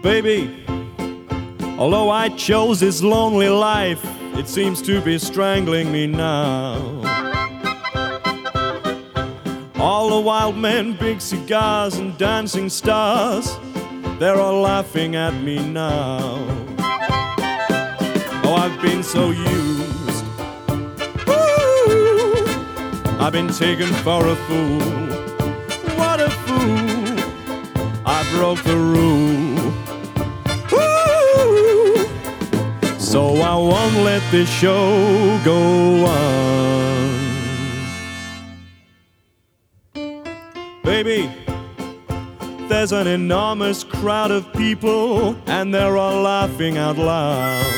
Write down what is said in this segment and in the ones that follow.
Baby, although I chose this lonely life, it seems to be strangling me now. All the wild men, big cigars and dancing stars, they're all laughing at me now. Oh, I've been so used. Ooh, I've been taken for a fool. What a fool. I broke the rule. Ooh, so I won't let this show go on. Baby, there's an enormous crowd of people and they're all laughing out loud.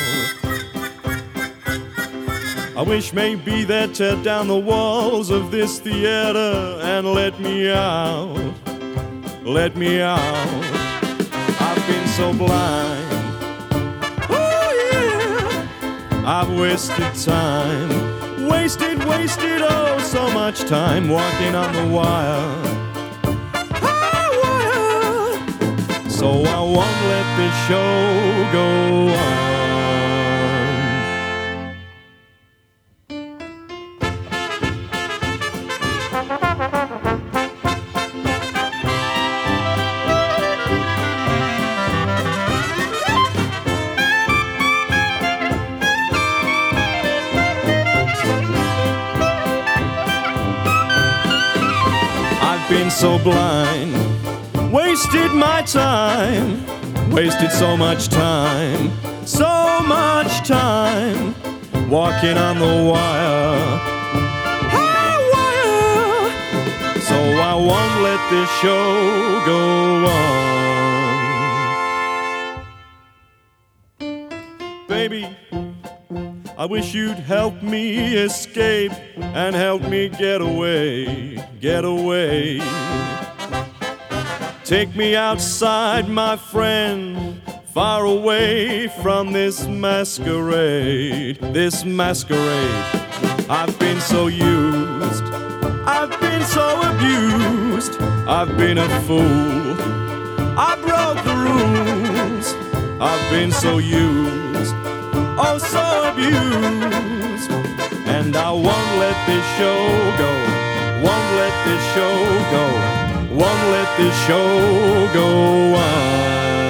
I wish maybe they'd tear down the walls of this theater and let me out. Let me out. I've been so blind. Oh yeah. I've wasted time. Wasted, oh so much time walking on the wire. So I won't let this show go on. I've been so blind. Wasted my time, wasted so much time, walking on the wire. So I won't let this show go on. Baby, I wish you'd help me escape and help me get away, get away. Take me outside, my friend, far away from this masquerade, this masquerade. I've been so used, I've been so abused, I've been a fool, I broke the rules. I've been so used, oh so abused, and I won't let this show go, won't let this show go. Won't let this show go on.